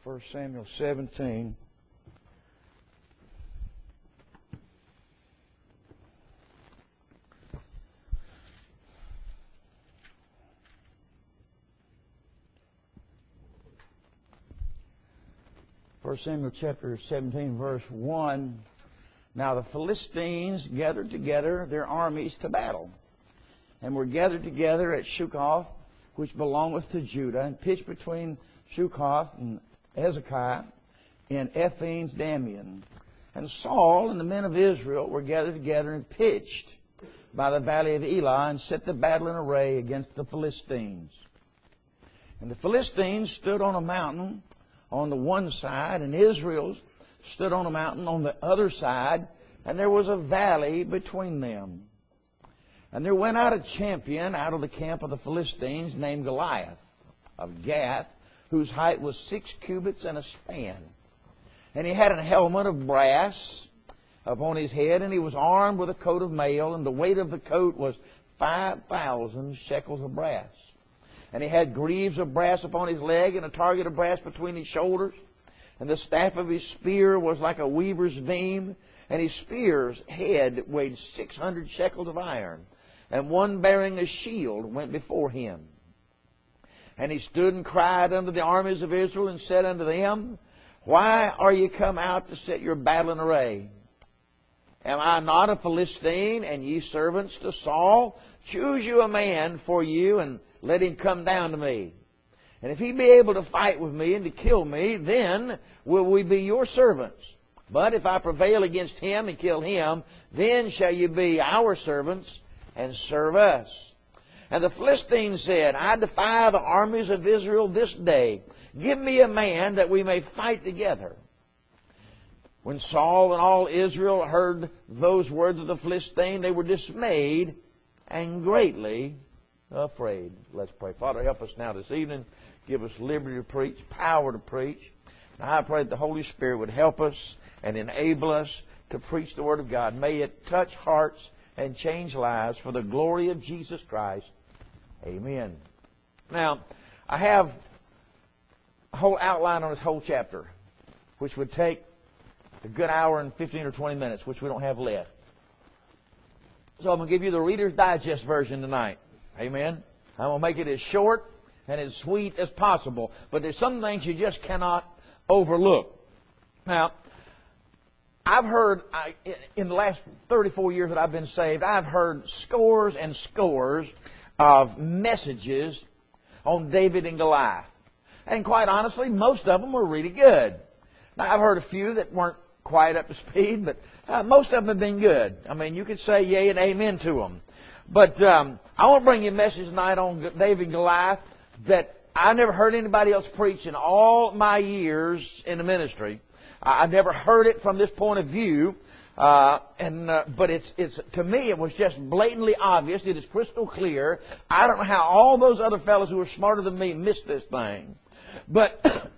1 Samuel 17. First Samuel chapter 17, verse 1. Now the Philistines gathered together their armies to battle, and were gathered together at Shukoth, which belongeth to Judah, and pitched between Shukoth and Hezekiah in Ephes Damian. And Saul and the men of Israel were gathered together and pitched by the valley of Elah, and set the battle in array against the Philistines. And the Philistines stood on a mountain on the one side, and Israel stood on a mountain on the other side, and there was a valley between them. And there went out a champion out of the camp of the Philistines, named Goliath of Gath, whose height was 6 cubits and a span. And he had a helmet of brass upon his head, and he was armed with a coat of mail, and the weight of the coat was 5,000 shekels of brass. And he had greaves of brass upon his leg, and a target of brass between his shoulders. And the staff of his spear was like a weaver's beam, and his spear's head weighed 600 shekels of iron. And one bearing a shield went before him. And he stood and cried unto the armies of Israel, and said unto them, Why are ye come out to set your battle in array? Am I not a Philistine, and ye servants to Saul? Choose you a man for you, and let him come down to me. And if he be able to fight with me and to kill me, then will we be your servants. But if I prevail against him and kill him, then shall you be our servants and serve us. And the Philistines said, I defy the armies of Israel this day. Give me a man that we may fight together. When Saul and all Israel heard those words of the Philistine, they were dismayed and greatly afraid. Let's pray. Father, help us now this evening. Give us liberty to preach, power to preach. And I pray that the Holy Spirit would help us and enable us to preach the Word of God. May it touch hearts and change lives for the glory of Jesus Christ. Amen. Now, I have a whole outline on this whole chapter, which would take a good hour and 15 or 20 minutes, which we don't have left. So I'm going to give you the Reader's Digest version tonight. Amen. I'm going to make it as short and as sweet as possible. But there's some things you just cannot overlook. Now, I've heard, in the last 34 years that I've been saved, I've heard scores and scores of messages on David and Goliath. And quite honestly, most of them were really good. Now, I've heard a few that weren't quite up to speed, but most of them have been good. I mean, you could say yay and amen to them. But I want to bring you a message tonight on David and Goliath that I never heard anybody else preach in all my years in the ministry. I never heard it from this point of view. But it's to me, it was just blatantly obvious. It is crystal clear. I don't know how all those other fellows who are smarter than me missed this thing. But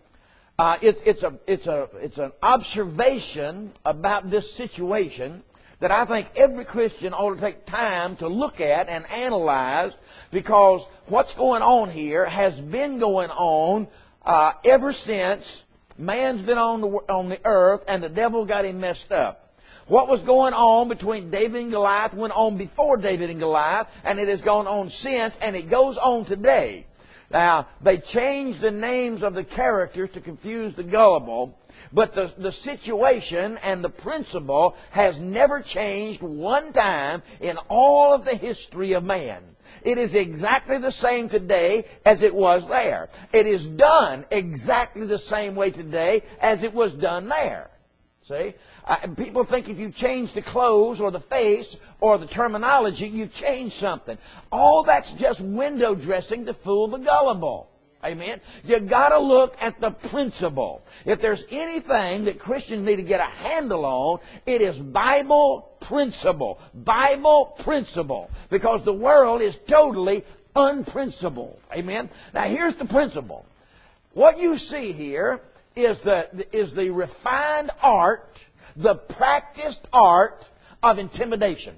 it's an observation about this situation that I think every Christian ought to take time to look at and analyze, because what's going on here has been going on ever since man's been on the earth and the devil got him messed up. What was going on between David and Goliath went on before David and Goliath, and it has gone on since, and it goes on today. Now, they changed the names of the characters to confuse the gullible, but the situation and the principle has never changed one time in all of the history of man. It is exactly the same today as it was there. It is done exactly the same way today as it was done there. See? People think if you change the clothes or the face or the terminology, you've changed something. All that's just window dressing to fool the gullible. Amen? You've got to look at the principle. If there's anything that Christians need to get a handle on, it is Bible principle. Bible principle. Because the world is totally unprincipled. Amen? Now here's the principle. What you see here is the refined art, the practiced art of intimidation.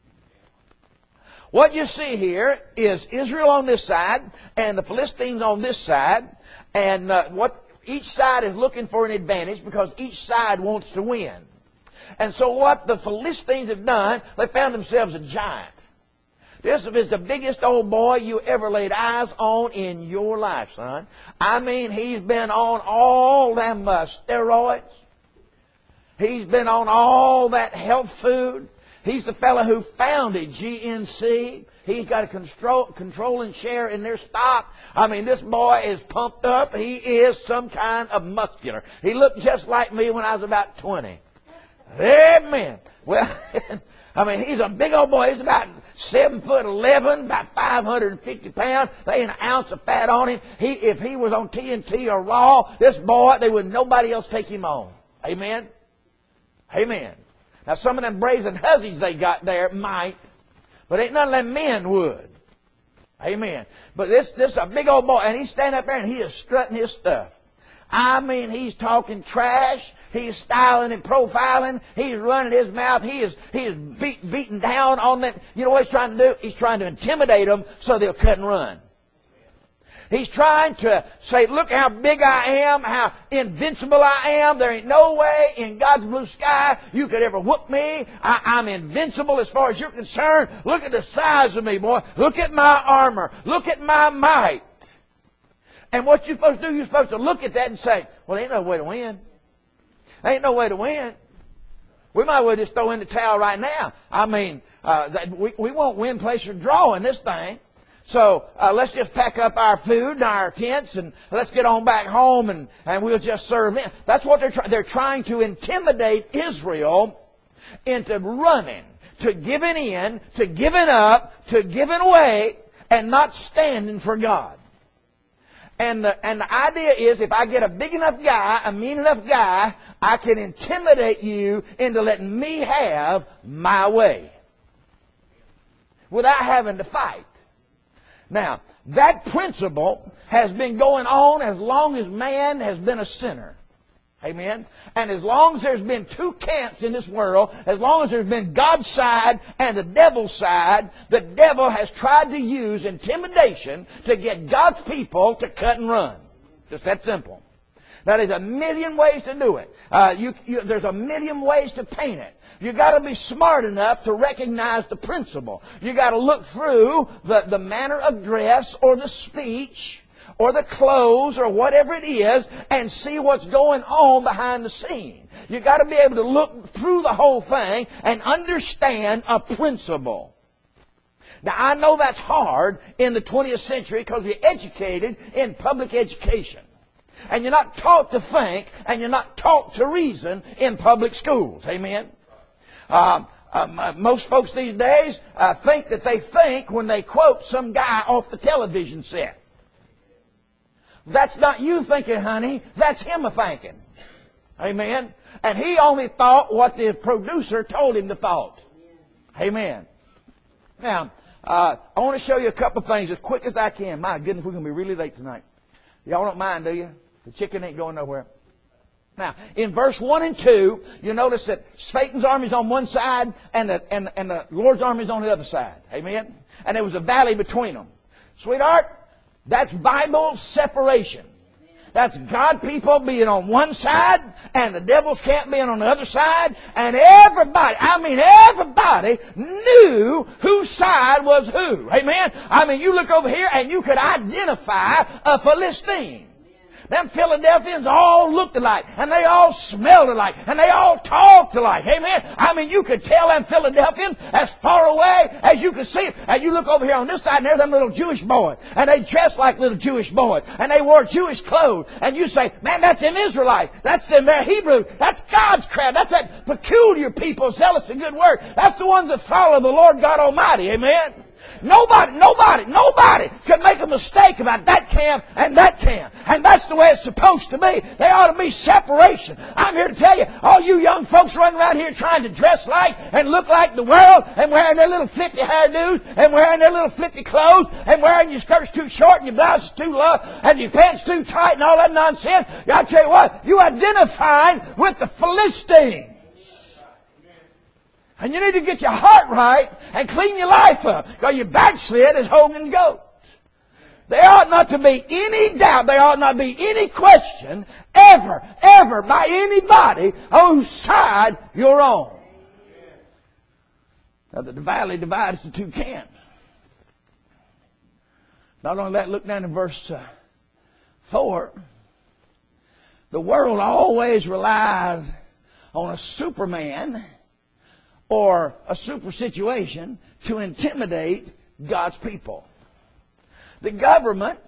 What you see here is Israel on this side and the Philistines on this side. And what Each side is looking for an advantage because each side wants to win. And so what the Philistines have done, they found themselves a giant. This is the biggest old boy you ever laid eyes on in your life, son. I mean, he's been on all them steroids. He's been on all that health food. He's the fellow who founded GNC. He's got a controlling share in their stock. I mean, this boy is pumped up. He is some kind of muscular. He looked just like me when I was about 20. Amen. Well, I mean, he's a big old boy. He's about 7'11", about 550 pounds. There ain't an ounce of fat on him. If he was on TNT or Raw, this boy, nobody else take him on. Amen? Amen. Now, some of them brazen hussies they got there might, but ain't none of them men would. Amen. But this is a big old boy, and he's standing up there and he is strutting his stuff. I mean, he's talking trash. He's styling and profiling. He's running his mouth. He is beating down on them. You know what he's trying to do? He's trying to intimidate them so they'll cut and run. He's trying to say, look how big I am, how invincible I am. There ain't no way in God's blue sky you could ever whoop me. I'm invincible as far as you're concerned. Look at the size of me, boy. Look at my armor. Look at my might. And what you're supposed to do, you're supposed to look at that and say, well, there ain't no way to win. There ain't no way to win. We might as well just throw in the towel right now. I mean, we won't win, place, or draw in this thing. So let's just pack up our food and our tents and let's get on back home and we'll just serve them. That's what they're trying to intimidate Israel into running, to giving in, to giving up, to giving away, and not standing for God. And the idea is if I get a big enough guy, a mean enough guy, I can intimidate you into letting me have my way without having to fight. Now, that principle has been going on as long as man has been a sinner. Amen? And as long as there's been two camps in this world, as long as there's been God's side and the devil's side, the devil has tried to use intimidation to get God's people to cut and run. Just that simple. Now, there's a million ways to do it. There's a million ways to paint it. You got to be smart enough to recognize the principle. You got to look through the manner of dress or the speech or the clothes or whatever it is and see what's going on behind the scene. You got to be able to look through the whole thing and understand a principle. Now, I know that's hard in the 20th century because we're educated in public education. And you're not taught to think and you're not taught to reason in public schools. Amen? Most folks these days think that they think when they quote some guy off the television set. That's not you thinking, honey. That's him a-thinking. Amen? And he only thought what the producer told him to thought. Amen. Now, I want to show you a couple of things as quick as I can. My goodness, we're going to be really late tonight. Y'all don't mind, do you? The chicken ain't going nowhere. Now, in verse 1 and 2, you notice that Satan's army is on one side and the Lord's army is on the other side. Amen? And there was a valley between them. Sweetheart, that's Bible separation. That's God people being on one side and the devil's camp being on the other side. And everybody knew whose side was who. Amen? I mean, you look over here and you could identify a Philistine. Them Philadelphians all looked alike, and they all smelled alike, and they all talked alike. Amen? I mean, you could tell them Philadelphians as far away as you could see them. And you look over here on this side, and there's them little Jewish boys, and they dressed like little Jewish boys, and they wore Jewish clothes. And you say, man, that's them Israelites. That's them there Hebrews. That's God's crowd. That's that peculiar people zealous for good work. That's the ones that follow the Lord God Almighty. Amen? Nobody can make a mistake about that camp and that camp. And that's the way it's supposed to be. There ought to be separation. I'm here to tell you, all you young folks running around here trying to dress like and look like the world and wearing their little flippy hairdos and wearing their little flippy clothes and wearing your skirts too short and your blouses too low and your pants too tight and all that nonsense. I'll tell you what, you identifying with the Philistines. And you need to get your heart right and clean your life up. Because you backslid as Hogan goat. There ought not to be any doubt. There ought not be any question ever by anybody whose side you're on. Now the valley divides into two camps. Not only that, look down in verse 4. The world always relies on a superman or a super situation to intimidate God's people. The government,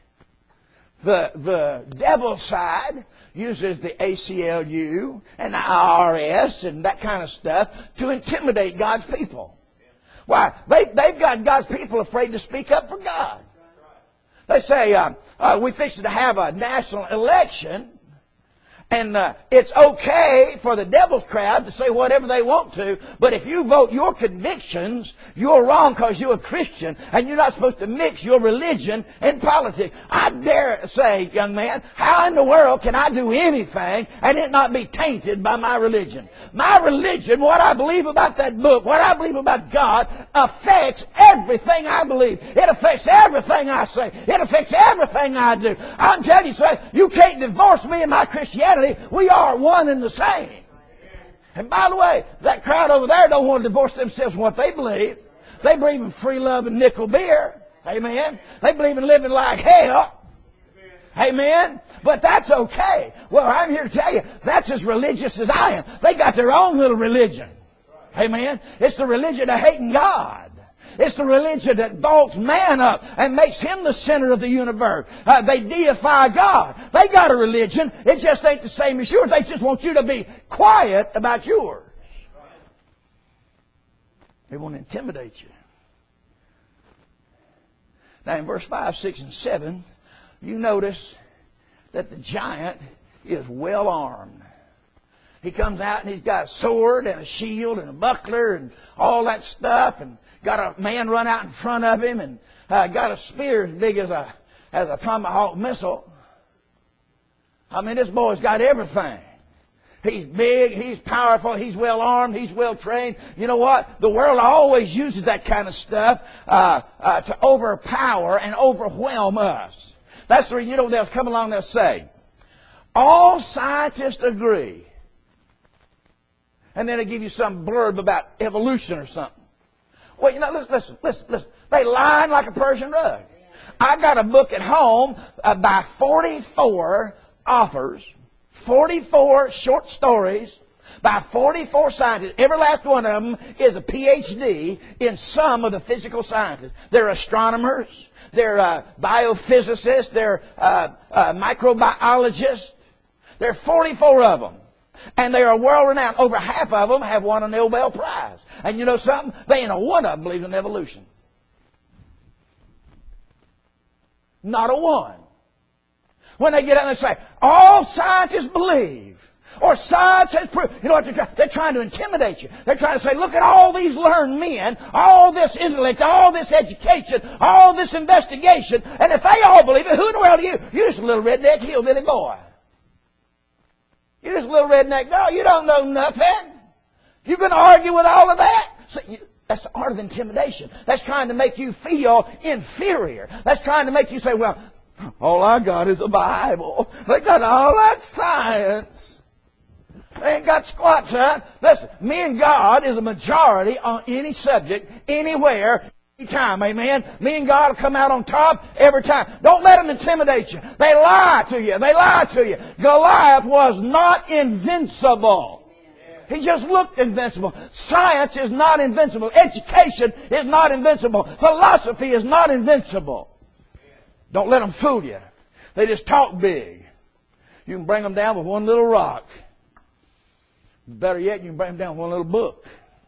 the devil's side, uses the ACLU and the IRS and that kind of stuff to intimidate God's people. Why? They've got God's people afraid to speak up for God. They say, we fixed to have a national election, and it's okay for the devil's crowd to say whatever they want to, but if you vote your convictions, you're wrong because you're a Christian, and you're not supposed to mix your religion and politics. I dare say, young man, how in the world can I do anything and it not be tainted by my religion? My religion, what I believe about that book, what I believe about God, affects everything I believe. It affects everything I say. It affects everything I do. I'm telling you, son, you can't divorce me and my Christianity. We are one and the same. And by the way, that crowd over there don't want to divorce themselves from what they believe. They believe in free love and nickel beer. Amen. They believe in living like hell. Amen. But that's okay. Well, I'm here to tell you, that's as religious as I am. They got their own little religion. Amen. It's the religion of hating God. It's the religion that vaults man up and makes him the center of the universe. They deify God. They got a religion. It just ain't the same as yours. They just want you to be quiet about yours. They want to intimidate you. Now in verse 5, 6, and 7, you notice that the giant is well armed. He comes out and he's got a sword and a shield and a buckler and all that stuff, and got a man run out in front of him, and got a spear as big as a tomahawk missile. I mean, this boy's got everything. He's big, he's powerful, he's well armed, he's well trained. You know what? The world always uses that kind of stuff to overpower and overwhelm us. That's the reason, you know, they'll come along and they'll say, all scientists agree. And then they give you some blurb about evolution or something. Well, you know, listen. They lie like a Persian rug. I got a book at home by 44 authors, 44 short stories by 44 scientists. Every last one of them is a PhD in some of the physical sciences. They're astronomers. They're biophysicists. They're microbiologists. There are 44 of them. And they are world-renowned. Over half of them have won a Nobel Prize. And you know something? They ain't a one of them believes in evolution. Not a one. When they get out and they say, all scientists believe, or science has proved, you know what they're trying? They're trying to intimidate you. They're trying to say, look at all these learned men, all this intellect, all this education, all this investigation, and if they all believe it, who in the world are you? You're just a little redneck hillbilly boy. You're just a little redneck girl. You don't know nothing. You're going to argue with all of that? So that's the art of intimidation. That's trying to make you feel inferior. That's trying to make you say, well, all I got is a Bible. They got all that science. They ain't got squat, son. Listen, me and God is a majority on any subject, anywhere, time, amen. Me and God will come out on top every time. Don't let them intimidate you. They lie to you. They lie to you. Goliath was not invincible. He just looked invincible. Science is not invincible. Education is not invincible. Philosophy is not invincible. Don't let them fool you. They just talk big. You can bring them down with one little rock. Better yet, you can bring them down with one little book.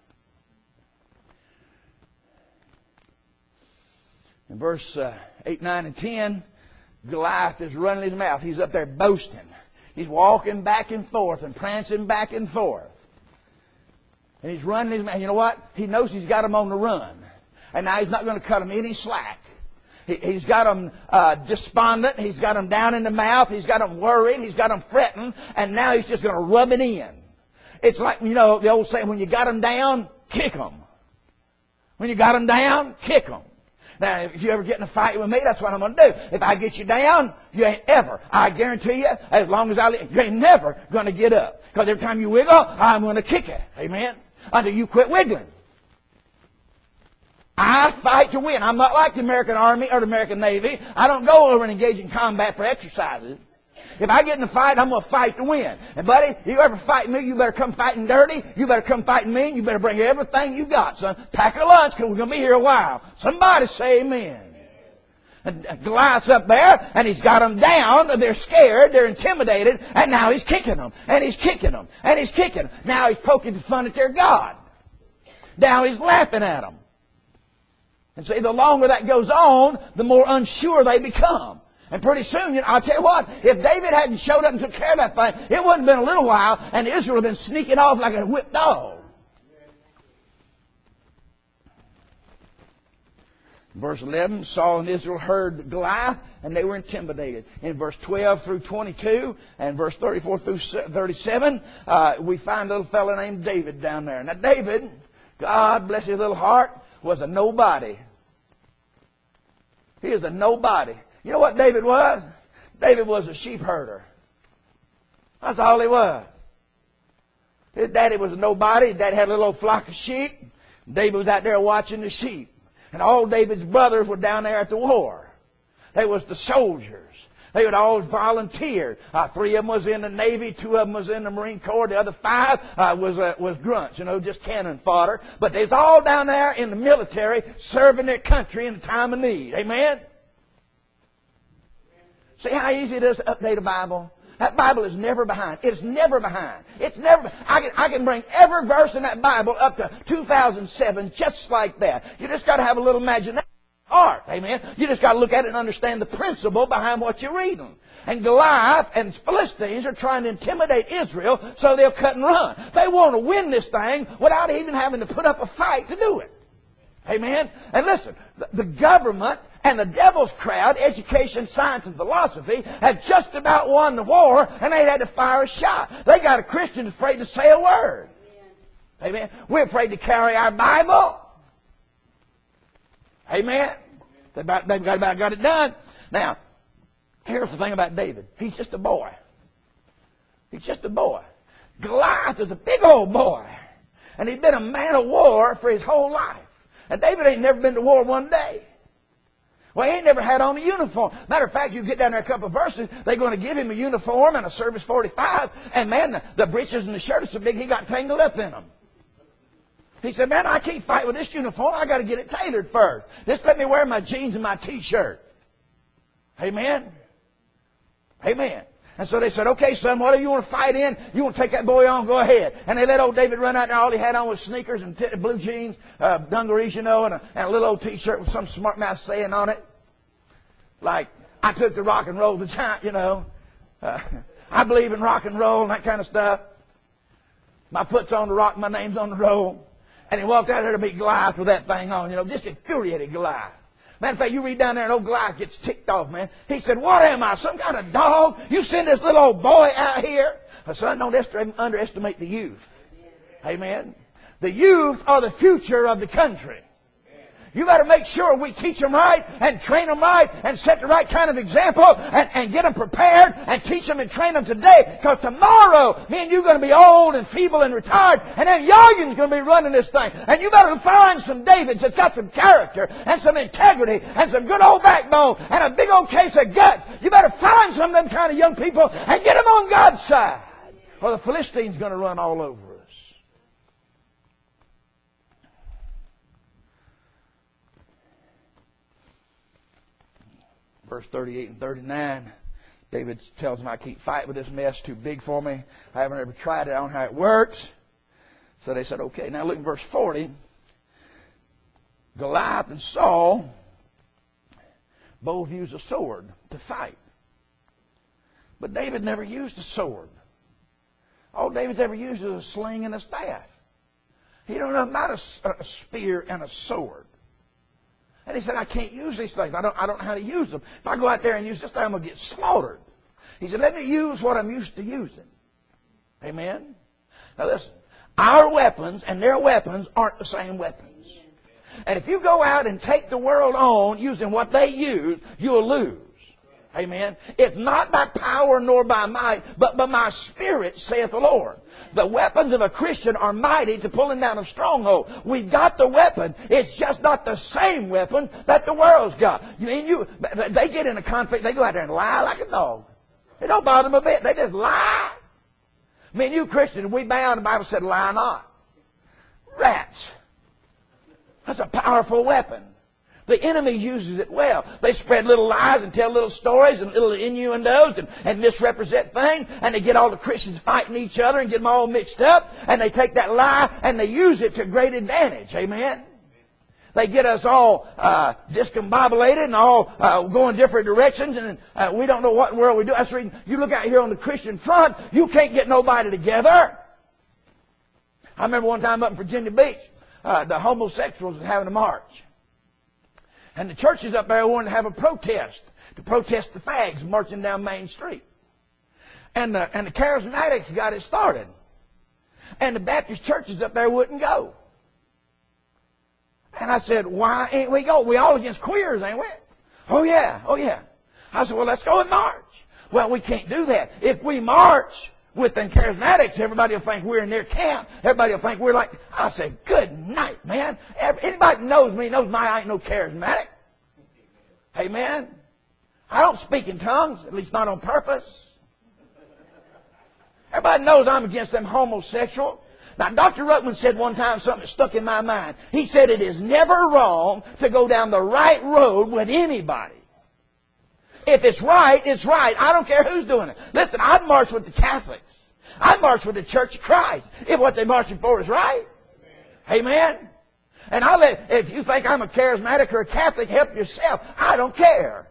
In verse 8, 9, and 10, Goliath is running his mouth. He's up there boasting. He's walking back and forth and prancing back and forth. And he's running his mouth. You know what? He knows he's got him on the run. And now he's not going to cut him any slack. He's got him despondent. He's got him down in the mouth. He's got him worried. He's got him fretting. And now he's just going to rub it in. It's like, you know, the old saying, when you got him down, kick him. When you got him down, kick him. Now, if you ever get in a fight with me, that's what I'm going to do. If I get you down, you ain't ever, I guarantee you, as long as I live, you ain't never going to get up. Because every time you wiggle, I'm going to kick you. Amen? Until you quit wiggling. I fight to win. I'm not like the American Army or the American Navy. I don't go over and engage in combat for exercises. If I get in a fight, I'm going to fight to win. And buddy, you ever fight me, you better come fighting dirty. You better come fighting mean. You better bring everything you got, son. Pack a lunch, because we're going to be here a while. Somebody say amen. And Goliath's up there, and he's got them down. They're scared. They're intimidated. And now he's kicking them. And he's kicking them. And he's kicking them. Now he's poking fun at their God. Now he's laughing at them. And see, the longer that goes on, the more unsure they become. And pretty soon, I'll tell you what, if David hadn't showed up and took care of that thing, it wouldn't have been a little while, and Israel would have been sneaking off like a whipped dog. Verse 11, Saul and Israel heard Goliath, and they were intimidated. In verse 12 through 22, and verse 34 through 37, we find a little fellow named David down there. Now David, God bless his little heart, was a nobody. He was a nobody. You know what David was? David was a sheep herder. That's all he was. His daddy was a nobody. His daddy had a little old flock of sheep. David was out there watching the sheep. And all David's brothers were down there at the war. They was the soldiers. They would all volunteer. 3 of them was in the Navy, 2 of them was in the Marine Corps, the other 5 was grunts, just cannon fodder. But they was all down there in the military serving their country in a time of need. Amen? See how easy it is to update a Bible? That Bible is never behind. It's never behind. It's never. I can bring every verse in that Bible up to 2007 just like that. You just got to have a little imagination. Heart, amen. You just got to look at it and understand the principle behind what you're reading. And Goliath and Philistines are trying to intimidate Israel so they'll cut and run. They want to win this thing without even having to put up a fight to do it. Amen. And listen, the government and the devil's crowd, education, science, and philosophy, had just about won the war, and they had to fire a shot. They got a Christian afraid to say a word. Amen. We're afraid to carry our Bible. Amen. They've got it done. Now, here's the thing about David. He's just a boy. He's just a boy. Goliath is a big old boy. And he'd been a man of war for his whole life. And David ain't never been to war one day. Well, he ain't never had on a uniform. Matter of fact, you get down there a couple of verses, they're going to give him a uniform and a Service 45. And man, the breeches and the shirt are so big he got tangled up in them. He said, man, I can't fight with this uniform. I got to get it tailored first. Just let me wear my jeans and my T-shirt. Amen? Amen. And so they said, okay, son, whatever you want to fight in, you want to take that boy on, go ahead. And they let old David run out there. All he had on was sneakers and blue jeans, dungarees, and a little old T-shirt with some smart mouth saying on it. Like, I took the rock and roll the giant, I believe in rock and roll and that kind of stuff. My foot's on the rock, my name's on the roll. And he walked out there to meet Goliath with that thing on, just infuriated Goliath. Matter of fact, you read down there and old Goliath gets ticked off, man. He said, what am I, some kind of dog? You send this little old boy out here? Son, don't underestimate the youth. Amen. The youth are the future of the country. You got to make sure we teach them right and train them right and set the right kind of example and get them prepared and teach them and train them today. Because tomorrow, me and you are going to be old and feeble and retired, and then youngin's going to be running this thing. And you better find some Davids that's got some character and some integrity and some good old backbone and a big old case of guts. You better find some of them kind of young people and get them on God's side, or the Philistines going to run all over us. Verse 38 and 39, David tells him, I can't fight with this mess, too big for me. I haven't ever tried it, I don't know how it works. So they said, okay. Now look at verse 40. Goliath and Saul both used a sword to fight. But David never used a sword. All David's ever used is a sling and a staff. He don't know about a spear and a sword. And he said, I can't use these things. I don't know how to use them. If I go out there and use this thing, I'm going to get slaughtered. He said, let me use what I'm used to using. Amen? Now listen, our weapons and their weapons aren't the same weapons. And if you go out and take the world on using what they use, you'll lose. Amen. It's not by power nor by might, but by my Spirit, saith the Lord. The weapons of a Christian are mighty to pulling down a stronghold. We've got the weapon. It's just not the same weapon that the world's got. They get in a conflict, they go out there and lie like a dog. It don't bother them a bit. They just lie. You Christians, we bound, the Bible said, lie not. Rats. That's a powerful weapon. The enemy uses it well. They spread little lies and tell little stories and little innuendos and misrepresent things. And they get all the Christians fighting each other and get them all mixed up. And they take that lie and they use it to great advantage. Amen? They get us all discombobulated and all going different directions. And we don't know what in the world we do. That's the reason you look out here on the Christian front, you can't get nobody together. I remember one time up in Virginia Beach, the homosexuals were having a march. And the churches up there wanted to have a protest, to protest the fags marching down Main Street. And the charismatics got it started. And the Baptist churches up there wouldn't go. And I said, why ain't we go? We all against queers, ain't we? Oh yeah. I said, well, let's go and march. Well, we can't do that. If we march with them charismatics, everybody will think we're in their camp. Everybody will think we're like... I said, good night, man. Anybody that knows me knows I ain't no charismatic. Amen. I don't speak in tongues, at least not on purpose. Everybody knows I'm against them homosexual. Now, Dr. Ruckman said one time something that stuck in my mind. He said it is never wrong to go down the right road with anybody. If it's right, it's right. I don't care who's doing it. Listen, I'd march with the Catholics. I'd march with the Church of Christ if what they're marching for is right. Amen. And if you think I'm a charismatic or a Catholic, help yourself. I don't care.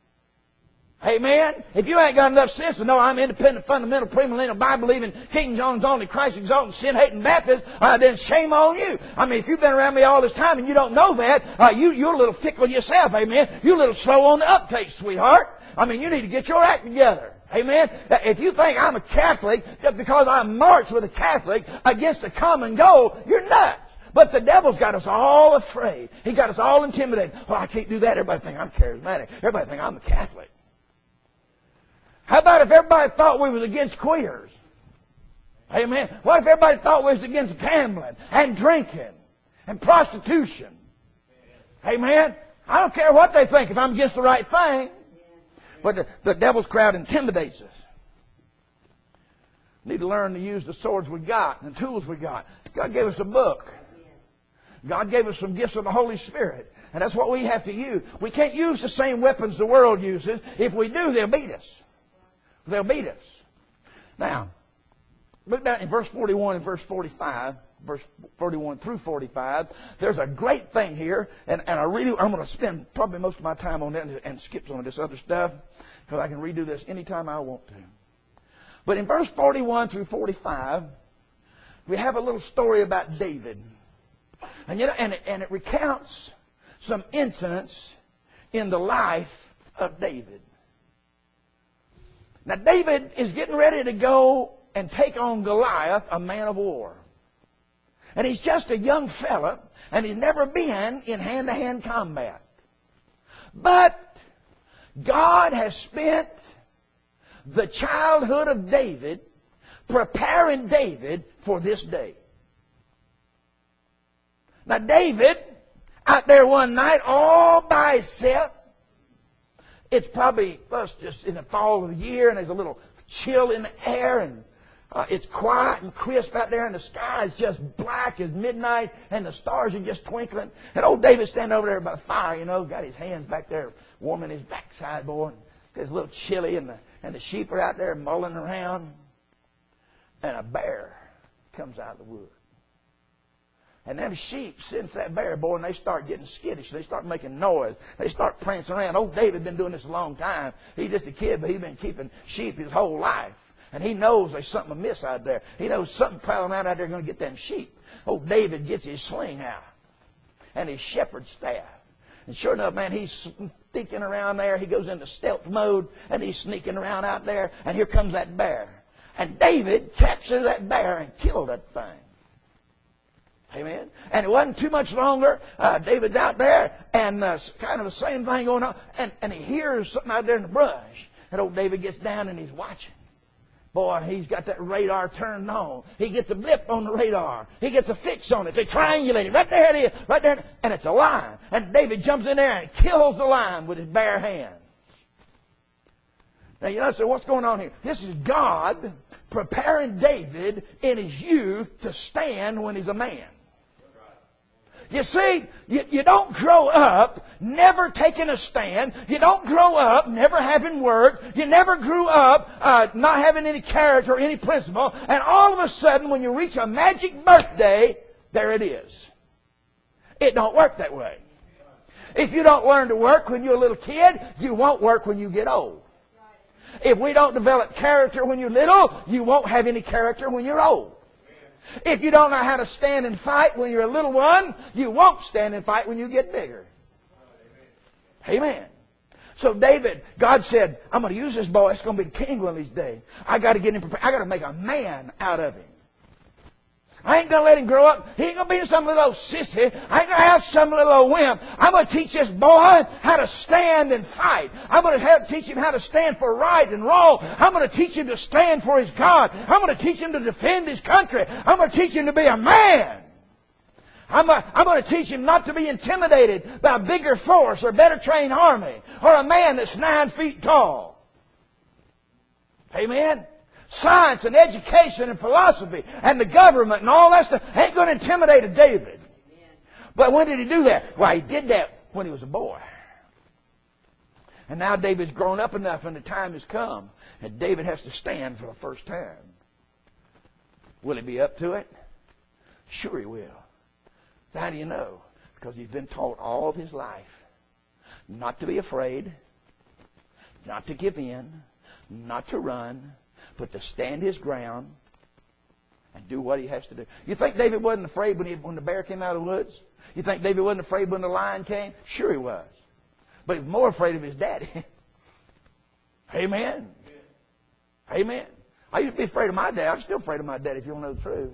Amen. If you ain't got enough sense to know I'm independent, fundamental, premillennial, Bible-believing, King Jones only, Christ-exalting, sin-hating Baptist, then shame on you. If you've been around me all this time and you don't know that, you're a little fickle yourself. Amen. You're a little slow on the uptake, sweetheart. You need to get your act together. Amen. If you think I'm a Catholic just because I march with a Catholic against a common goal, you're nuts. But the devil's got us all afraid. He got us all intimidated. Well, I can't do that. Everybody think I'm charismatic. Everybody think I'm a Catholic. How about if everybody thought we was against queers? Amen. What if everybody thought we was against gambling and drinking and prostitution? Amen. I don't care what they think if I'm against the right thing. But the devil's crowd intimidates us. We need to learn to use the swords we got and the tools we got. God gave us a book. God gave us some gifts of the Holy Spirit. And that's what we have to use. We can't use the same weapons the world uses. If we do, they'll beat us. They'll beat us. Now, look down in verse 41 and verse 45. Verse 41 through 45. There's a great thing here. And I'm going to spend probably most of my time on that and skip some of this other stuff. Because I can redo this anytime I want to. But in verse 41 through 45, we have a little story about David. And it recounts some incidents in the life of David. Now, David is getting ready to go and take on Goliath, a man of war. And he's just a young fella, and he's never been in hand-to-hand combat. But God has spent the childhood of David preparing David for this day. Now, David, out there one night, all by himself. It's probably just in the fall of the year, and there's a little chill in the air, and it's quiet and crisp out there, and the sky is just black as midnight, and the stars are just twinkling. And old David's standing over there by the fire, got his hands back there warming his backside, boy. It's a little chilly, and the sheep are out there mulling around, and a bear comes out of the wood. And them sheep sense that bear, boy, and they start getting skittish. They start making noise. They start prancing around. Old David's been doing this a long time. He's just a kid, but he's been keeping sheep his whole life. And he knows there's something amiss out there. He knows something prowling out there going to get them sheep. Old David gets his sling out and his shepherd's staff. And sure enough, man, he's sneaking around there. He goes into stealth mode, and he's sneaking around out there. And here comes that bear. And David captures that bear and kills that thing. Amen. And it wasn't too much longer. David's out there, and kind of the same thing going on. And he hears something out there in the brush. And old David gets down and he's watching. Boy, he's got that radar turned on. He gets a blip on the radar. He gets a fix on it. They triangulate it. Right there it is. Right there. And it's a lion. And David jumps in there and kills the lion with his bare hands. Now, you know, so what's going on here? This is God preparing David in his youth to stand when he's a man. You see, you don't grow up never taking a stand. You don't grow up never having work. You never grew up not having any character or any principle. And all of a sudden, when you reach a magic birthday, there it is. It don't work that way. If you don't learn to work when you're a little kid, you won't work when you get old. If we don't develop character when you're little, you won't have any character when you're old. If you don't know how to stand and fight when you're a little one, you won't stand and fight when you get bigger. Amen. So David, God said, I'm going to use this boy. It's going to be the king one of these days. I got to get him prepared. I got to make a man out of him. I ain't going to let him grow up. He ain't going to be some little old sissy. I ain't going to have some little old wimp. I'm going to teach this boy how to stand and fight. I'm going to teach him how to stand for right and wrong. I'm going to teach him to stand for his God. I'm going to teach him to defend his country. I'm going to teach him to be a man. I'm going to teach him not to be intimidated by a bigger force or better trained army or a man that's 9 feet tall. Amen? Science and education and philosophy and the government and all that stuff ain't going to intimidate a David. But when did he do that? Well, he did that when he was a boy. And now David's grown up enough and the time has come. And David has to stand for the first time. Will he be up to it? Sure he will. How do you know? Because he's been taught all of his life not to be afraid, not to give in, not to run, but to stand his ground and do what he has to do. You think David wasn't afraid when the bear came out of the woods? You think David wasn't afraid when the lion came? Sure he was. But he was more afraid of his daddy. Amen. Amen. I used to be afraid of my dad. I'm still afraid of my daddy if you want to know the truth.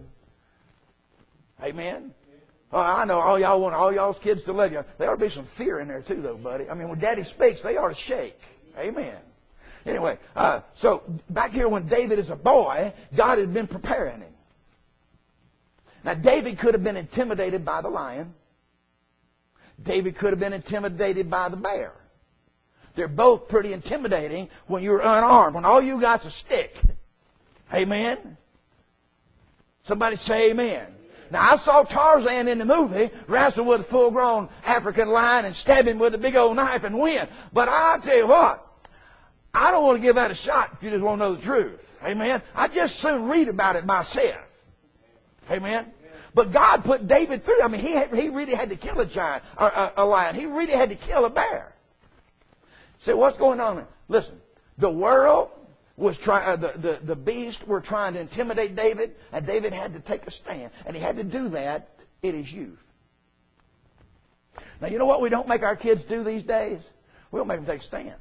Amen. Oh, I know all y'all want all y'all's kids to love you. There ought to be some fear in there too, though, buddy. I mean, when Daddy speaks, they ought to shake. Amen. Anyway, so back here when David is a boy, God had been preparing him. Now, David could have been intimidated by the lion. David could have been intimidated by the bear. They're both pretty intimidating when you're unarmed, when all you got's a stick. Amen? Somebody say amen. Now, I saw Tarzan in the movie wrestle with a full-grown African lion and stab him with a big old knife and win. But I'll tell you what, I don't want to give that a shot if you just want to know the truth. Amen? I just soon read about it myself. Amen? But God put David through. I mean, he really had to kill a giant, or a lion. He really had to kill a bear. So what's going on there? Listen, the world was trying, the beast were trying to intimidate David, and David had to take a stand. And he had to do that in his youth. Now, you know what we don't make our kids do these days? We don't make them take a stand.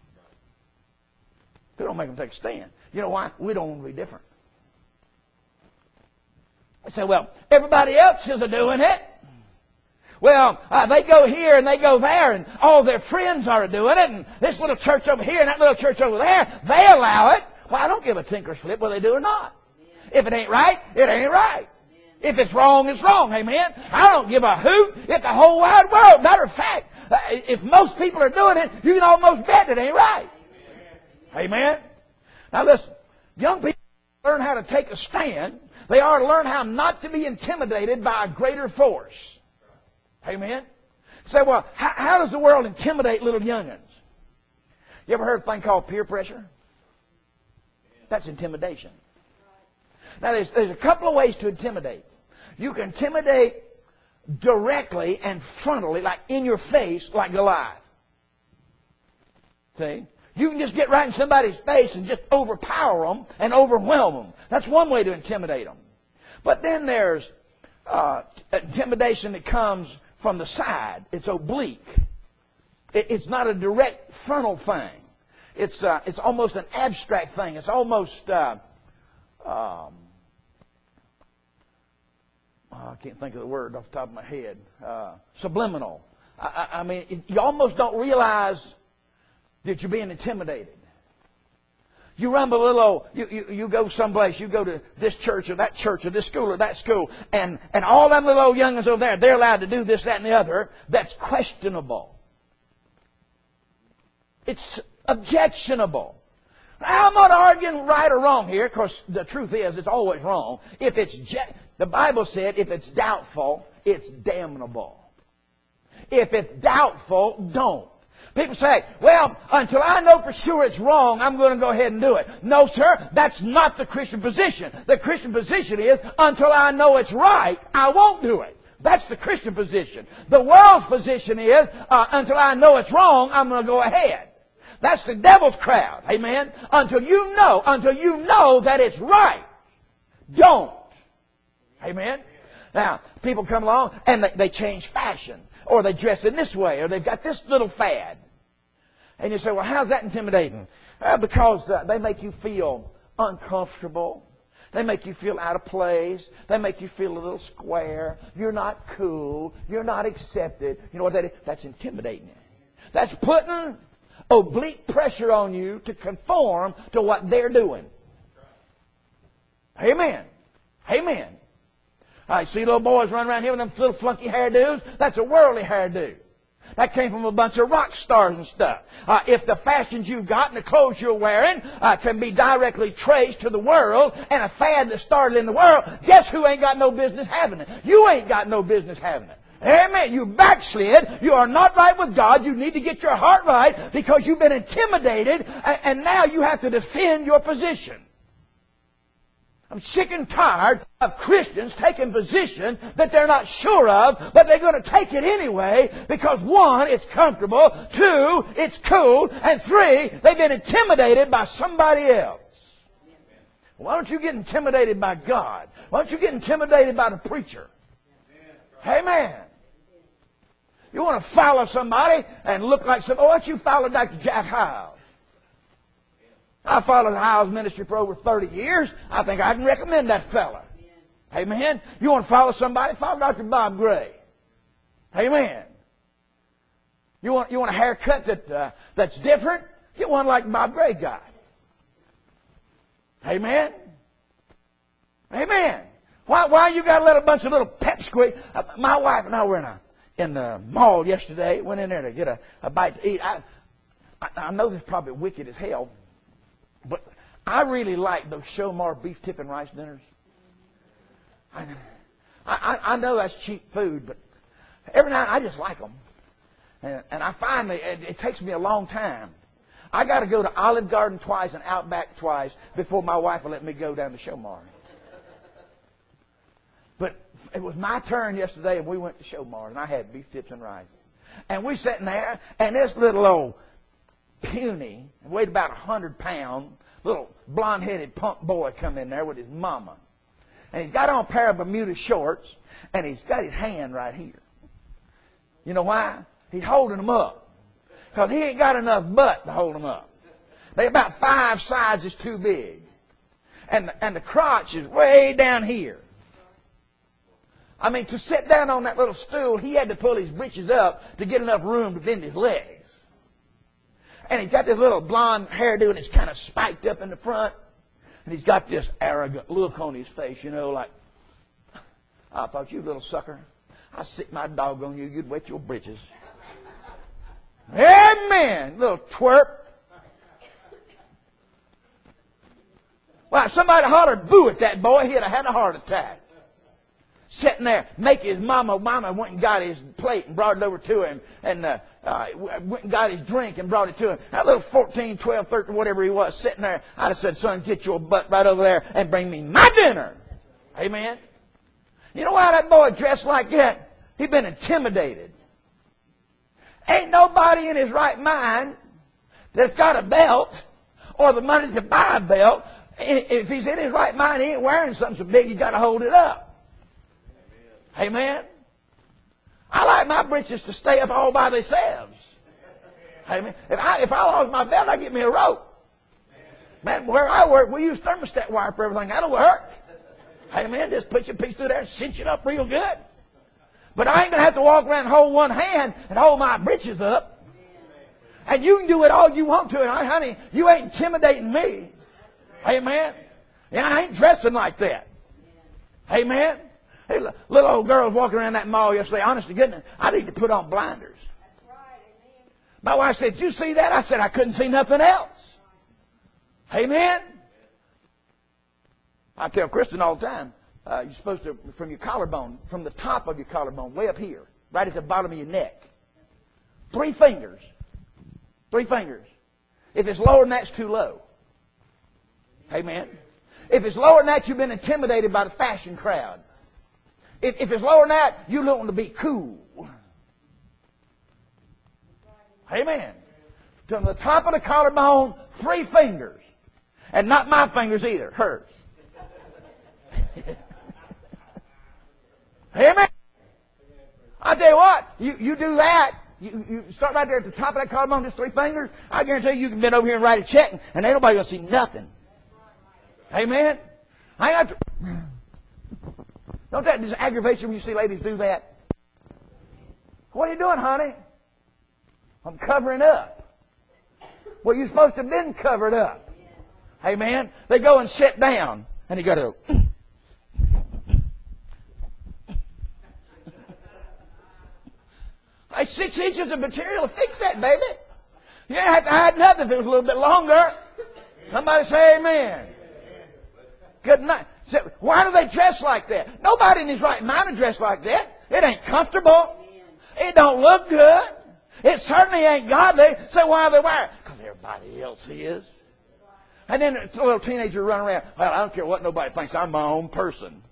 We don't make them take a stand. You know why? We don't want to be different. I say, well, everybody else is doing it. Well, they go here and they go there and all their friends are doing it and this little church over here and that little church over there, they allow it. Well, I don't give a tinker's flip whether they do or not. If it ain't right, it ain't right. If it's wrong, it's wrong. Amen? I don't give a hoot if the whole wide world. Matter of fact, if most people are doing it, you can almost bet it ain't right. Amen? Now listen, young people learn how to take a stand. They ought to learn how not to be intimidated by a greater force. Amen? Say, well, how does the world intimidate little young'uns? You ever heard of a thing called peer pressure? That's intimidation. Now, there's a couple of ways to intimidate. You can intimidate directly and frontally, like in your face, like Goliath. See? You can just get right in somebody's face and just overpower them and overwhelm them. That's one way to intimidate them. But then there's intimidation that comes from the side. It's oblique. It's not a direct frontal thing. It's almost an abstract thing. It's almost I can't think of the word off the top of my head. Subliminal. I mean, you almost don't realize that you're being intimidated. You rumble a little, you go someplace, you go to this church or this school or that school, and all them little old young'uns over there, they're allowed to do this, that, and the other. That's questionable. It's objectionable. Now, I'm not arguing right or wrong here, because the truth is, it's always wrong. The Bible said, if it's doubtful, it's damnable. If it's doubtful, don't. People say, well, until I know for sure it's wrong, I'm going to go ahead and do it. No, sir, that's not the Christian position. The Christian position is, until I know it's right, I won't do it. That's the Christian position. The world's position is, until I know it's wrong, I'm going to go ahead. That's the devil's crowd. Amen? Until you know that it's right, don't. Amen? Now, people come along and they change fashion. Or they dress in this way. Or they've got this little fad. And you say, well, how's that intimidating? Because they make you feel uncomfortable. They make you feel out of place. They make you feel a little square. You're not cool. You're not accepted. You know what that is? That's intimidating. That's putting oblique pressure on you to conform to what they're doing. Amen. Amen. I see little boys running around here with them little flunky hairdos. That's a worldly hairdo. That came from a bunch of rock stars and stuff. If the fashions you've got and the clothes you're wearing can be directly traced to the world and a fad that started in the world, guess who ain't got no business having it? You ain't got no business having it. Amen. You backslid. You are not right with God. You need to get your heart right because you've been intimidated and now you have to defend your position. I'm sick and tired of Christians taking position that they're not sure of, but they're going to take it anyway because 1, it's comfortable, 2, it's cool, and 3, they've been intimidated by somebody else. Why don't you get intimidated by God? Why don't you get intimidated by the preacher? Amen. You want to follow somebody and look like some... Oh, why don't you follow Dr. Jack Hyles? I followed the Hyles ministry for over 30 years. I think I can recommend that fella. Amen. You want to follow somebody? Follow Dr. Bob Gray. Amen. You want a haircut that's different? Get one like Bob Gray got. Amen. Amen. Why you got to let a bunch of little pipsqueak? My wife and I were in the mall yesterday. Went in there to get a bite to eat. I know this is probably wicked as hell, but I really like those Shomar beef tip and rice dinners. I know that's cheap food, but every night I just like them. And I finally, it takes me a long time. I got to go to Olive Garden twice and Outback twice before my wife will let me go down to Shomar. But it was my turn yesterday, and we went to Shomar, and I had beef tips and rice. And we sitting there, and this little old puny, weighed about 100 pounds, little blonde-headed punk boy come in there with his mama. And he's got on a pair of Bermuda shorts, and he's got his hand right here. You know why? He's holding them up. Because he ain't got enough butt to hold them up. They're about 5 sizes too big. And the crotch is way down here. I mean, to sit down on that little stool, he had to pull his britches up to get enough room to bend his legs. And he's got this little blonde hairdo, and it's kind of spiked up in the front. And he's got this arrogant look on his face, you know, like, I thought, you little sucker, I'd sick my dog on you, you'd wet your britches. Amen, little twerp. Well, if somebody hollered boo at that boy, he'd have had a heart attack. Sitting there, make his mama went and got his plate and brought it over to him, and went and got his drink and brought it to him. That little 14, 12, 13, whatever he was, sitting there, I'd have said, son, get your butt right over there and bring me my dinner. Amen. You know why that boy dressed like that? He'd been intimidated. Ain't nobody in his right mind that's got a belt or the money to buy a belt. If he's in his right mind, he ain't wearing something so big, he's got to hold it up. Amen. I like my britches to stay up all by themselves. Amen. If I lost my belt, I get me a rope. Man, where I work, we use thermostat wire for everything. That'll work. Amen. Just put your piece through there and cinch it up real good. But I ain't going to have to walk around and hold one hand and hold my britches up. And you can do it all you want to. And honey, you ain't intimidating me. Amen. Yeah, I ain't dressing like that. Amen. Hey, little old girl was walking around that mall yesterday. Honest to goodness, I need to put on blinders. My wife said, "Did you see that?" I said, "I couldn't see nothing else." Amen. I tell Kristen all the time, you're supposed to, from your collarbone, from the top of your collarbone, way up here, right at the bottom of your neck. 3 fingers. 3 fingers. If it's lower than that, it's too low. Amen. If it's lower than that, you've been intimidated by the fashion crowd. If it's lower than that, you want to be cool. Amen. To the top of the collarbone, 3 fingers. And not my fingers either, hers. Amen. I tell you what, you do that, you start right there at the top of that collarbone, just 3 fingers, I guarantee you can bend over here and write a check, and ain't nobody going to see nothing. Amen. I ain't got to... Don't that just aggravate you when you see ladies do that? What are you doing, honey? I'm covering up. Well, you're supposed to have been covered up. Amen. They go and sit down, and you got to... Like 6 inches of material to fix that, baby. You didn't have to hide nothing if it was a little bit longer. Somebody say amen. Good night. Why do they dress like that? Nobody in his right mind would dress like that. It ain't comfortable. It don't look good. It certainly ain't godly. So why are they wearing it? Because everybody else is. And then a little teenager run around. Well, I don't care what nobody thinks. I'm my own person.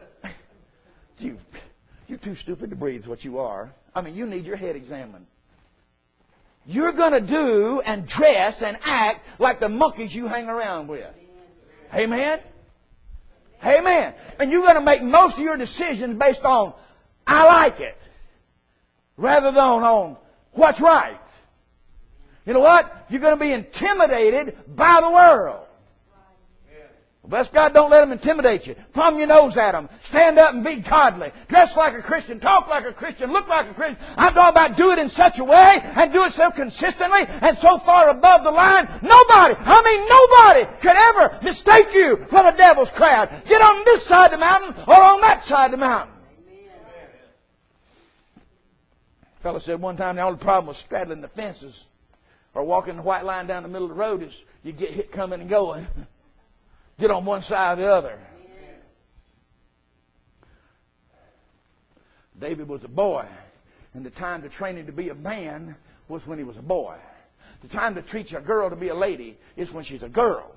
You're too stupid to breathe, is what you are. I mean, you need your head examined. You're going to do and dress and act like the monkeys you hang around with. Amen? Amen. And you're going to make most of your decisions based on, I like it, rather than on what's right. You know what? You're going to be intimidated by the world. Bless God, don't let them intimidate you. Thumb your nose at them. Stand up and be godly. Dress like a Christian. Talk like a Christian. Look like a Christian. I'm talking about do it in such a way and do it so consistently and so far above the line. Nobody could ever mistake you for the devil's crowd. Get on this side of the mountain or on that side of the mountain. A fellow said one time the only problem with straddling the fences or walking the white line down the middle of the road is you get hit coming and going. Get on one side or the other. David was a boy, and the time to train him to be a man was when he was a boy. The time to teach a girl to be a lady is when she's a girl.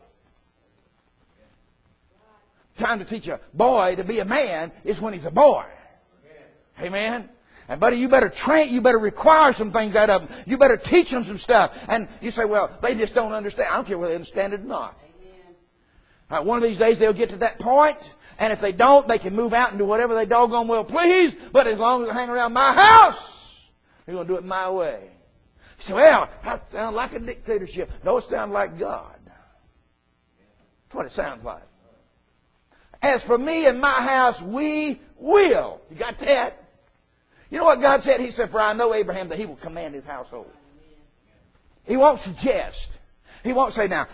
The time to teach a boy to be a man is when he's a boy. Amen. And buddy, you better train, you better require some things out of them. You better teach them some stuff. And you say, well, they just don't understand. I don't care whether they understand it or not. One of these days they'll get to that point, and if they don't, they can move out and do whatever they doggone well please, but as long as they hang around my house, they're going to do it my way. You say, well, that sounds like a dictatorship. No, it sounds like God. That's what it sounds like. As for me and my house, we will. You got that? You know what God said? He said, for I know Abraham that he will command his household. He won't suggest. He won't say, now,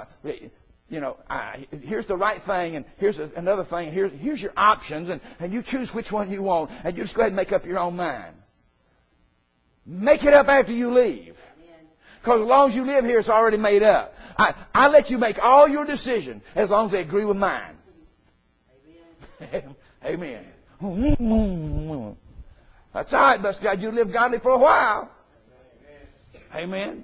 here's the right thing, and here's another thing, and here's your options, and you choose which one you want, and you just go ahead and make up your own mind. Make it up after you leave. Because as long as you live here, it's already made up. I let you make all your decisions as long as they agree with mine. Amen. Amen. That's all right, bless God. You live godly for a while. Amen.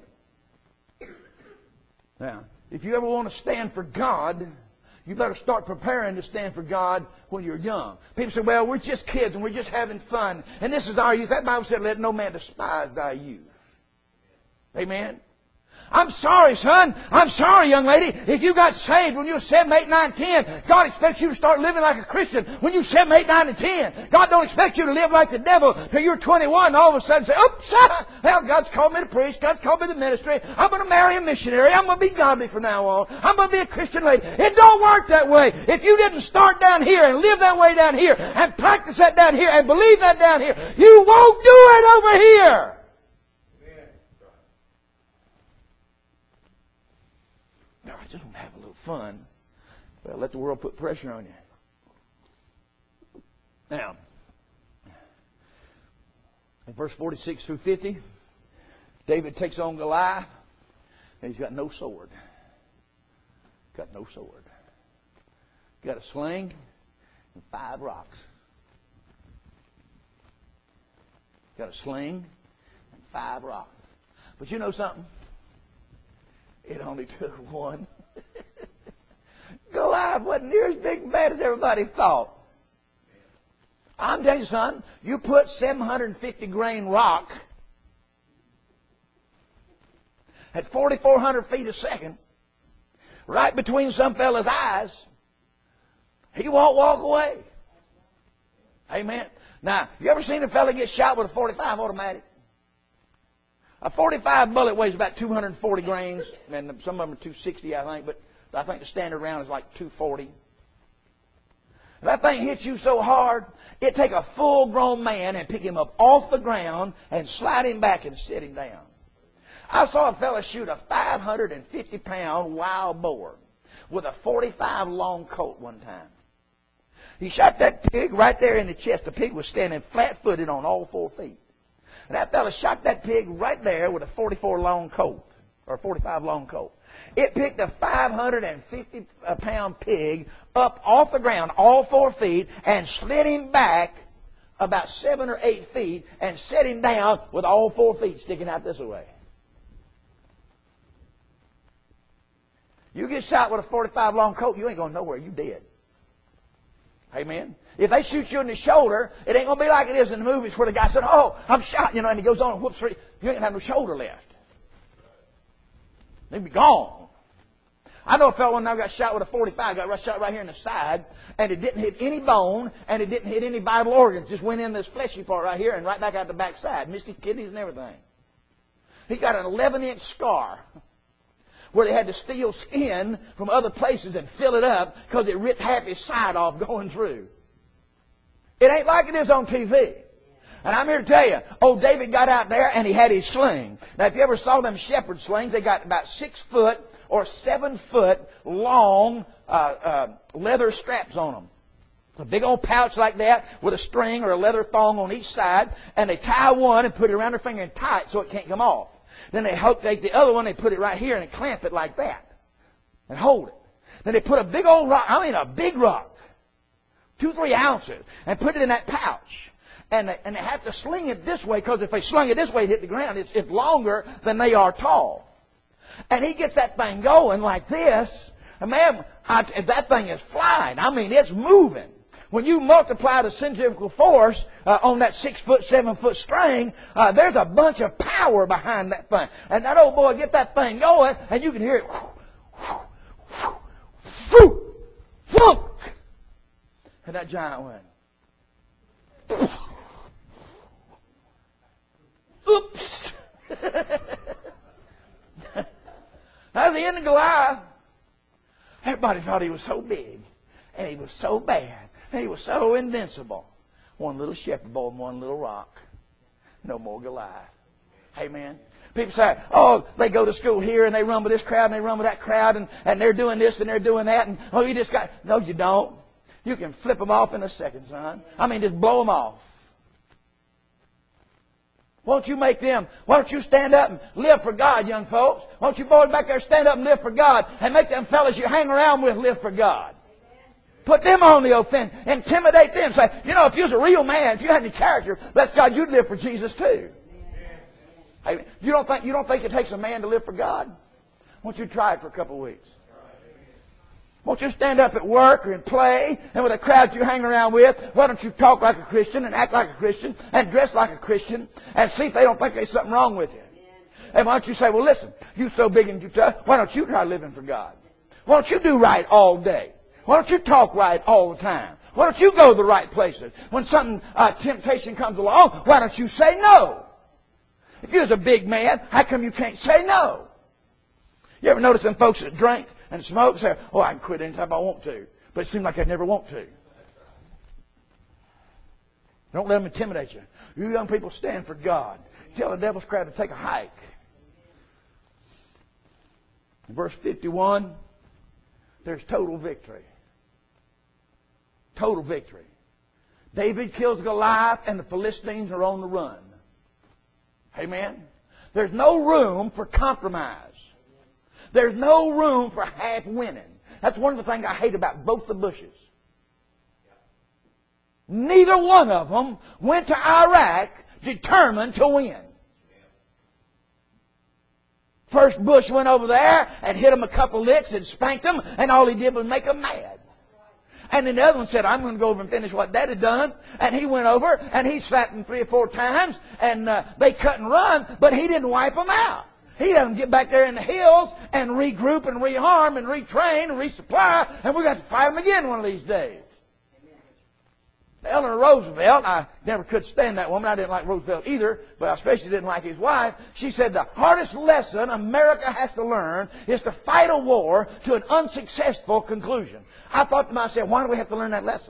Now, if you ever want to stand for God, you better start preparing to stand for God when you're young. People say, well, we're just kids and we're just having fun. And this is our youth. That Bible said, let no man despise thy youth. Amen. I'm sorry, son. I'm sorry, young lady. If you got saved when you were 7, 8, 9, 10, God expects you to start living like a Christian when you're 7, 8, 9, and 10. God don't expect you to live like the devil till you're 21 and all of a sudden say, oops, well, God's called me to preach. God's called me to ministry. I'm going to marry a missionary. I'm going to be godly from now on. I'm going to be a Christian lady. It don't work that way. If you didn't start down here and live that way down here and practice that down here and believe that down here, you won't do it over here. No, I just want to have a little fun. Well, let the world put pressure on you. Now, in verse 46 through 50, David takes on Goliath, and he's got no sword. Got no sword. Got a sling and 5 rocks. Got a sling and 5 rocks. But you know something? It only took one. Goliath wasn't near as big and bad as everybody thought. I'm telling you, son, you put 750 grain rock at 4,400 feet a second right between some fella's eyes, he won't walk away. Amen. Now, you ever seen a fella get shot with a 45 automatic? A 45 bullet weighs about 240 grains, and some of them are 260, I think, but I think the standard round is like 240. That thing hits you so hard, it take a full-grown man and pick him up off the ground and slide him back and sit him down. I saw a fella shoot a 550-pound wild boar with a 45 long colt one time. He shot that pig right there in the chest. The pig was standing flat-footed on all 4 feet. And that fella shot that pig right there with a 44 long colt, or 45 long colt. It picked a 550-pound pig up off the ground, all 4 feet, and slid him back about 7 or 8 feet and set him down with all 4 feet sticking out this way. You get shot with a 45 long colt, you ain't going nowhere. You dead. Amen. If they shoot you in the shoulder, it ain't going to be like it is in the movies where the guy said, oh, I'm shot, and he goes on and whoops, you ain't going to have no shoulder left. They'd be gone. I know a fellow one time got shot with a 45, got shot right here in the side, and it didn't hit any bone, and it didn't hit any vital organs. Just went in this fleshy part right here and right back out the back side. Missed his kidneys and everything. He got an 11-inch scar where they had to steal skin from other places and fill it up because it ripped half his side off going through. It ain't like it is on TV. And I'm here to tell you, old David got out there and he had his sling. Now, if you ever saw them shepherd slings, they got about 6 foot or 7 foot long leather straps on them. A big old pouch like that with a string or a leather thong on each side, and they tie one and put it around their finger and tie it so it can't come off. Then they take the other one, they put it right here and clamp it like that and hold it. Then they put a big old rock, a big rock, 2-3 ounces, and put it in that pouch. And they have to sling it this way, because if they slung it this way and hit the ground, it's longer than they are tall. And he gets that thing going like this, and man, that thing is flying. It's moving. When you multiply the centrifugal force on that 6 foot, 7 foot string, there's a bunch of power behind that thing. And that old boy get that thing going, and you can hear it. And that giant went. Oops. That was the end of Goliath. Everybody thought he was so big, and he was so bad, and he was so invincible. One little shepherd boy and one little rock. No more Goliath. Amen. People say, oh, they go to school here and they run with this crowd and they run with that crowd and they're doing this and they're doing that. And, oh, you just got... No, you don't. You can flip them off in a second, son. Just blow them off. Won't you stand up and live for God, young folks? Won't you boys back there stand up and live for God and make them fellas you hang around with live for God? Put them on the offense. Intimidate them. Say, if you was a real man, if you had any character, bless God, you'd live for Jesus too. Hey, you don't think it takes a man to live for God? Won't you try it for a couple of weeks? Won't you stand up at work or in play and with a crowd you hang around with, why don't you talk like a Christian and act like a Christian and dress like a Christian and see if they don't think there's something wrong with you? And why don't you say, well, listen, you so big and you tough, why don't you try living for God? Why don't you do right all day? Why don't you talk right all the time? Why don't you go to the right places? When something, temptation comes along, why don't you say no? If you're a big man, how come you can't say no? You ever notice them folks that drink and smoke say, oh, I can quit anytime I want to. But it seems like I never want to. Don't let them intimidate you. You young people stand for God. Tell the devil's crowd to take a hike. In verse 51, there's total victory. Total victory. David kills Goliath and the Philistines are on the run. Amen? There's no room for compromise. There's no room for half winning. That's one of the things I hate about both the Bushes. Neither one of them went to Iraq determined to win. First Bush went over there and hit them a couple licks and spanked them, and all he did was make them mad. And then the other one said, I'm going to go over and finish what Dad had done. And he went over and he slapped them 3 or 4 times, and they cut and run, but he didn't wipe them out. He let them get back there in the hills and regroup and rearm and retrain and resupply, and we're going to have to fight them again one of these days. Eleanor Roosevelt, I never could stand that woman. I didn't like Roosevelt either, but I especially didn't like his wife. She said the hardest lesson America has to learn is to fight a war to an unsuccessful conclusion. I thought to myself, why do we have to learn that lesson?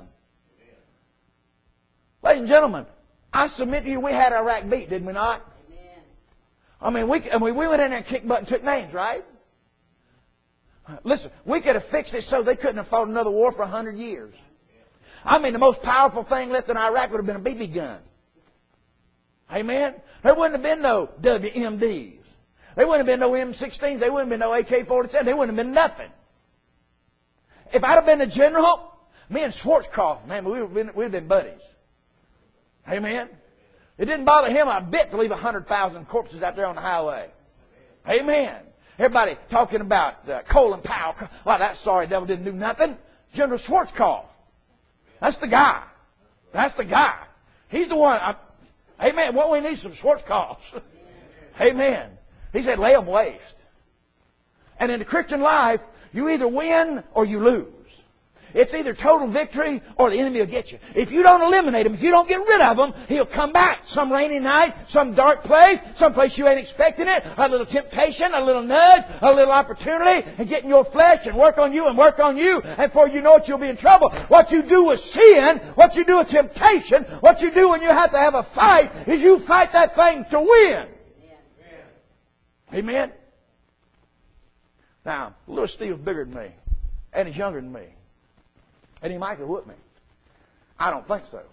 Ladies and gentlemen, I submit to you we had Iraq beat, did we not? I mean, we went in there and kicked butt and took names, right? Listen, we could have fixed it so they couldn't have fought another war for 100 years. I mean, the most powerful thing left in Iraq would have been a BB gun. Amen? There wouldn't have been no WMDs. There wouldn't have been no M16s. There wouldn't have been no AK-47. There wouldn't have been nothing. If I'd have been a general, me and Schwarzkopf, man, we'd have been buddies. Amen? It didn't bother him a bit to leave 100,000 corpses out there on the highway. Amen? Everybody talking about Colin Powell. Well, that sorry devil didn't do nothing. General Schwarzkopf. That's the guy. That's the guy. He's the one. Amen. What we need is some Schwarzkopfs. Amen. He said, lay them waste. And in the Christian life, you either win or you lose. It's either total victory or the enemy will get you. If you don't eliminate him, if you don't get rid of him, he'll come back. Some rainy night, some dark place, some place you ain't expecting it, a little temptation, a little nudge, a little opportunity, and get in your flesh and work on you and work on you. And before you know it, you'll be in trouble. What you do with sin, what you do with temptation, what you do when you have to have a fight, is you fight that thing to win. Amen? Now, Louis Steele's bigger than me, and he's younger than me. And he might have whooped me. I don't think so.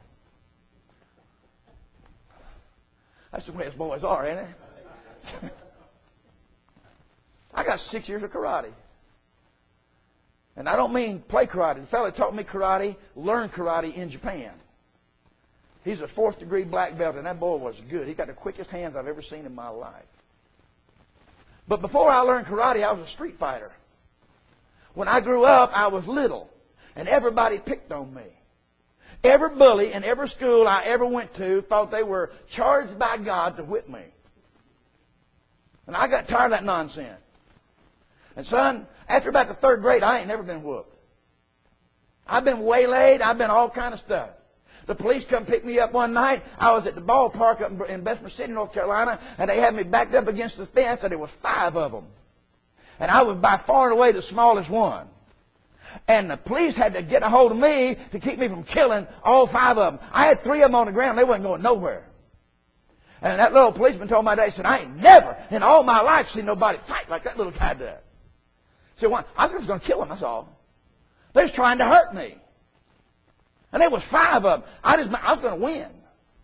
That's the way us boys are, ain't it? I got 6 years of karate. And I don't mean play karate. The fellow that taught me karate learned karate in Japan. He's a 4th degree black belt, and that boy was good. He got the quickest hands I've ever seen in my life. But before I learned karate, I was a street fighter. When I grew up, I was little. And everybody picked on me. Every bully in every school I ever went to thought they were charged by God to whip me. And I got tired of that nonsense. And son, after about the 3rd grade, I ain't never been whooped. I've been waylaid. I've been all kind of stuff. The police come pick me up one night. I was at the ballpark up in Bessemer City, North Carolina, and they had me backed up against the fence, and there was 5 of them. And I was by far and away the smallest one. And the police had to get a hold of me to keep me from killing all 5 of them. I had 3 of them on the ground. They wasn't going nowhere. And that little policeman told my dad, he said, I ain't never in all my life seen nobody fight like that little guy does. So well, I was just going to kill him, that's all. They was trying to hurt me. And there was 5 of them. I was going to win.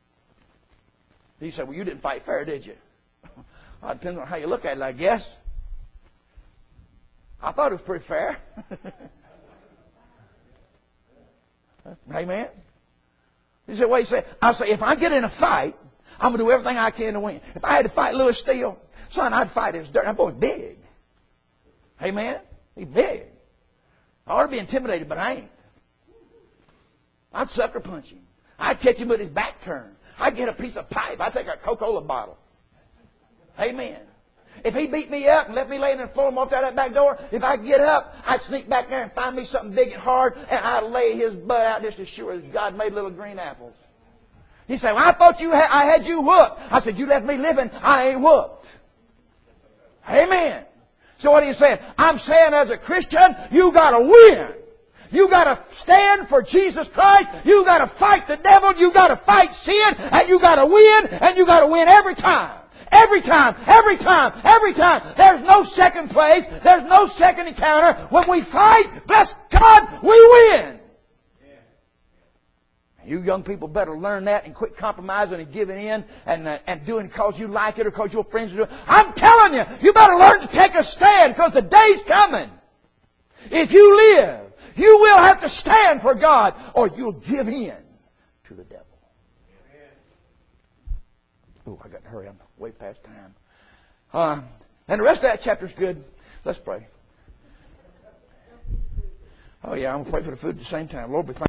He said, well, you didn't fight fair, did you? Well, it depends on how you look at it, I guess. I thought it was pretty fair. Amen? He said, what do you say? I say, if I get in a fight, I'm going to do everything I can to win. If I had to fight Louis Steele, son, I'd fight his dirt. That boy's big. Amen? He's big. I ought to be intimidated, but I ain't. I'd sucker punch him. I'd catch him with his back turned. I'd get a piece of pipe. I'd take a Coca-Cola bottle. Amen. If he beat me up and left me laying in the floor and walked out that back door, if I get up, I'd sneak back there and find me something big and hard, and I'd lay his butt out just as sure as God made little green apples. He said, well, I thought I had you whooped. I said, you left me living, I ain't whooped. Amen. So what are you saying? I'm saying as a Christian, you got to win. You got to stand for Jesus Christ. You got to fight the devil. You got to fight sin, and you got to win, and you got to win every time. Every time, every time, every time. There's no second place. There's no second encounter. When we fight, bless God, we win. You young people better learn that and quit compromising and giving in and doing it because you like it or because your friends do it. I'm telling you, you better learn to take a stand because the day's coming. If you live, you will have to stand for God or you'll give in to the devil. Oh, I got to hurry. I'm way past time. And the rest of that chapter's good. Let's pray. Oh, yeah, I'm going to pray for the food at the same time. Lord, we thank you.